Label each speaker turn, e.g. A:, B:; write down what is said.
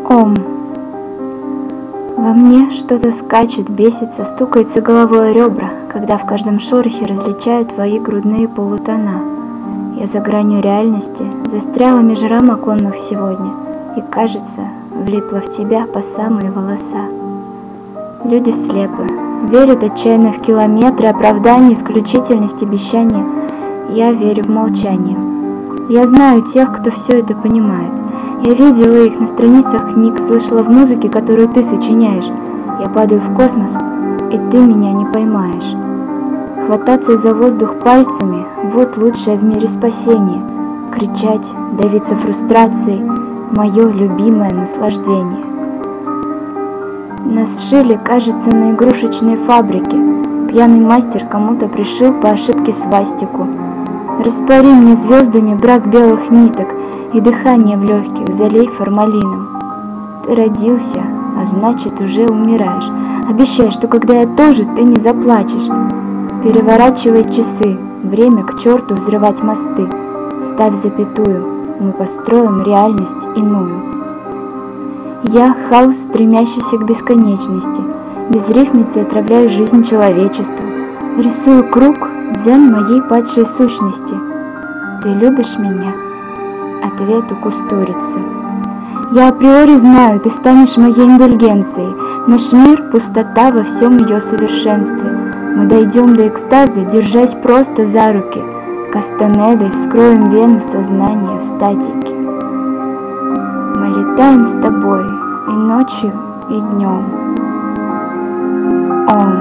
A: Ом. Во мне что-то скачет, бесится, стукается головой о ребра, когда в каждом шорохе различаю твои грудные полутона. Я за гранью реальности, застряла меж рамок оконных сегодня, и, кажется, влипла в тебя по самые волоса. Люди слепы, верят отчаянно в километры оправданий, исключительность обещания. Я верю в молчание. Я знаю тех, кто все это понимает. Я видела их на страницах книг, слышала в музыке, которую ты сочиняешь. Я падаю в космос, и ты меня не поймаешь. Хвататься за воздух пальцами – вот лучшее в мире спасение. Кричать, давиться фрустрацией – мое любимое наслаждение. Нас сшили, кажется, на игрушечной фабрике. Пьяный мастер кому-то пришил по ошибке свастику. Распори мне звездами брак белых ниток, и дыхание в легких залей формалином. Ты родился, а значит уже умираешь. Обещай, что когда я тоже, ты не заплачешь. Переворачивай часы, время к черту взрывать мосты. Ставь запятую, мы построим реальность иную. Я хаос, стремящийся к бесконечности. Безрифмицей отравляю жизнь человечеству. Рисую круг, дзен моей падшей сущности. Ты любишь меня? Ответ у кустурицы. Я априори знаю, ты станешь моей индульгенцией. Наш мир — пустота во всем ее совершенстве. Мы дойдем до экстаза, держась просто за руки. Кастанедой вскроем вены сознания в статике. Мы летаем с тобой и ночью, и днем. Ом.